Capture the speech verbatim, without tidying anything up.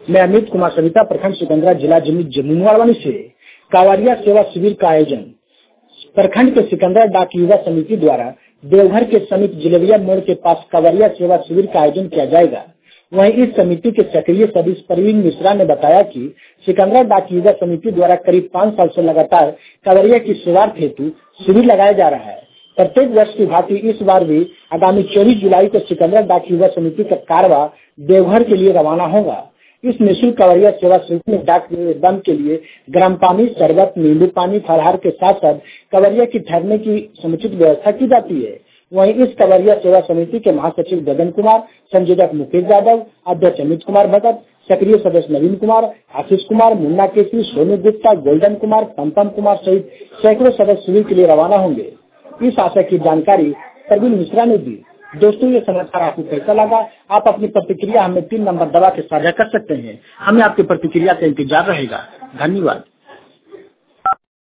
मैं अमित कुमार सविता, प्रखंड सिकंदरा, जिला जमुई से कांवरिया सेवा शिविर का आयोजन प्रखंड के सिकंदरा डाक युवा समिति द्वारा देवघर के समीप जिलेबिया मोड़ के पास कांवरिया सेवा शिविर का आयोजन किया जाएगा। वहीं इस समिति के सक्रिय सदस्य परवीन मिश्रा ने बताया कि सिकंदरा डाक युवा समिति द्वारा करीब पाँच साल से लगातार कांवरिया की सेवार्थ हेतु शिविर लगाया जा रहा है। प्रत्येक वर्ष की भांति इस बार भी आगामी चौबीस जुलाई को सिकंदरा डाक युवा समिति का कारवा देवघर के लिए रवाना होगा। इस निःशुल्क कांवरिया सेवा शिविर में डाक दम के लिए गर्म पानी, शरबत, नींबू पानी, फलहार के साथ साथ कांवरिया की ठहरने की समुचित व्यवस्था की जाती है। वहीं इस कांवरिया सेवा समिति के महासचिव गगन कुमार, संयोजक मुकेश यादव, अध्यक्ष अमित कुमार भगत, सक्रिय सदस्य नवीन कुमार, आशीष कुमार, मुन्ना केसी, सोनू गुप्ता, गोल्डन कुमार, पम्पम कुमार सहित सैकड़ों सदस्य शिविर के लिए रवाना होंगे। इस आशय की जानकारी परवीन मिश्रा ने दी। दोस्तों, ये समाचार आपको कैसा लगा? आप अपनी प्रतिक्रिया हमें तीन नंबर दबा के साझा कर सकते हैं। हमें आपकी प्रतिक्रिया का इंतजार रहेगा। धन्यवाद।